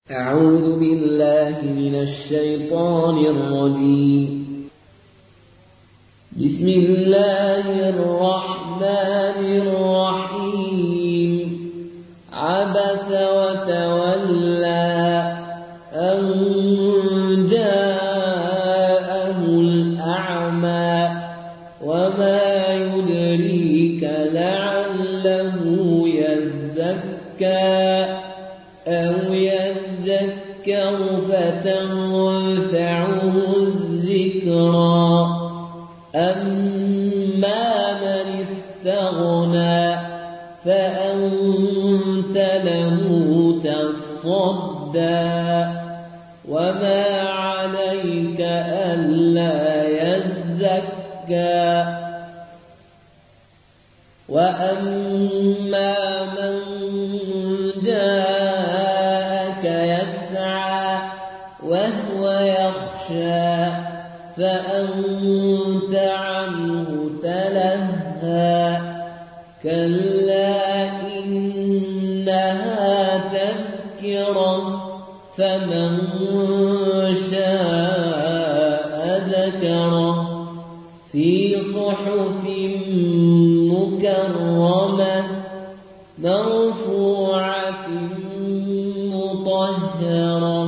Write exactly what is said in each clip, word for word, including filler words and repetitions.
أعوذ بالله من الشيطان الرجيم. بسم الله الرحمن الرحيم. عبس وتولى أن جاءه الأعمى وما يدريك لعله يزكى أو يذكر فتنفعه الذكرى. أما من استغنى فأنت له تصدى وما عليك ألا يزكى. وأما من جاءك يسعى وهو يخشى فأنت عنه تلهى. كلا إنها تذكرة فمن شاء ذكره في صحف مكرمة مرفوعة مطهرة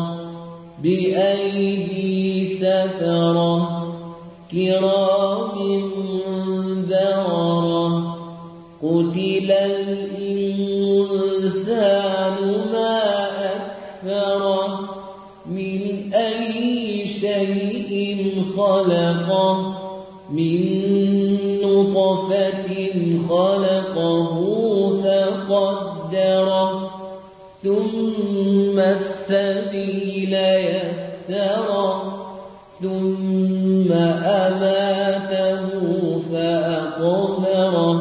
بأيدي سفرة كرام بررة. قتل الإنسان ما أكفره من أي شيء خلقه من نطفة خلقه فقدره ثم السبيل يسره ثم أماته فأقبره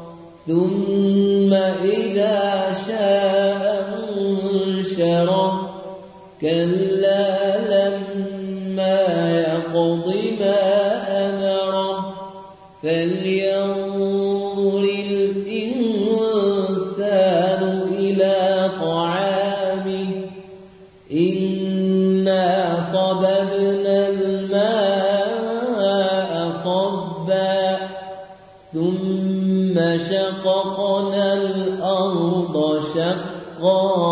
ثم إذا شاء أنشره. كلا لما يقض ما أمره فلينظر الإنسان إلى طعامه. إنا صببنا الماء صبا ثم شققنا الأرض شقا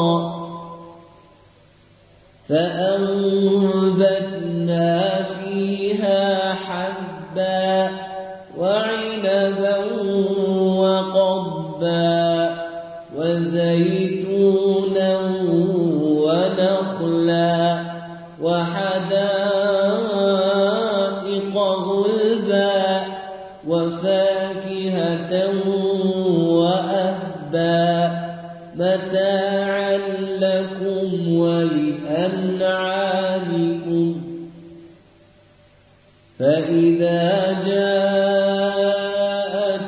فأنبتنا فيها حبا وعنبا وقضبا وزيتونا ونخلا وحدائق غلبا وفاكهة وأبا متاعا لكم ولأنعامكم. فإذا جاءت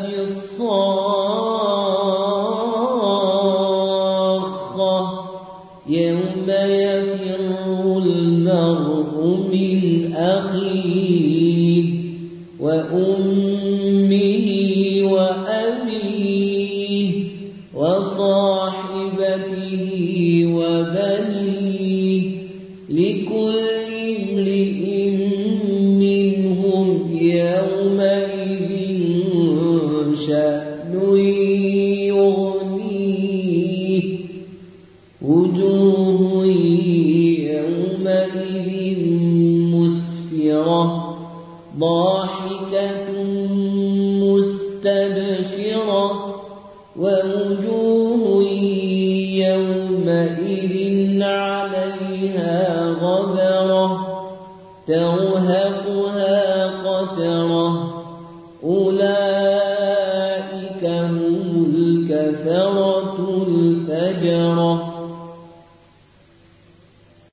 الصاخة يوم يفر المرء من أخيه وأمه وأبيه وصاحبته وبنيه لكل امرئ منهم يومئذ شأن يغنيه. وجوه يومئذ مسفرة ضاحكة مستبشرة ووجوه يومئذ عليها غبرة ترهقها قترة. أولئك هم الكفرة